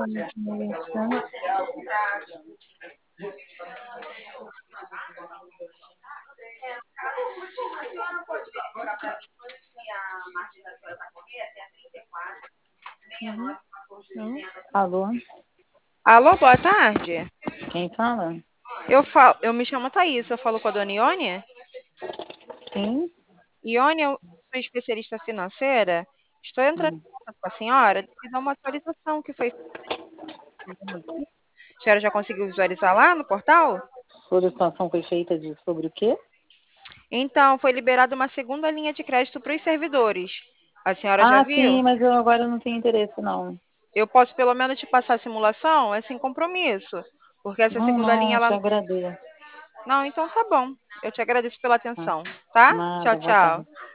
Uhum. Uhum. Alô? Alô, boa tarde. Quem fala? Eu me chamo Thaís, eu falo com a dona Ione. Sim? Ione, eu sou especialista financeira. Estou entrando Hum. em contato com a senhora devido a uma atualização que foi feita. A senhora já conseguiu visualizar lá no portal? Solicitação foi feita sobre o quê? Então, foi liberada uma segunda linha de crédito para os servidores. A senhora já Ah, viu? sim, mas eu agora não tenho interesse, não. Eu posso pelo menos te passar a simulação? É sem compromisso. Porque essa Não, segunda linha, não, te ela... agradeço. Não, então tá bom. Eu te agradeço pela Tá. atenção, tá? Tchau, Nada, boa tchau. tarde.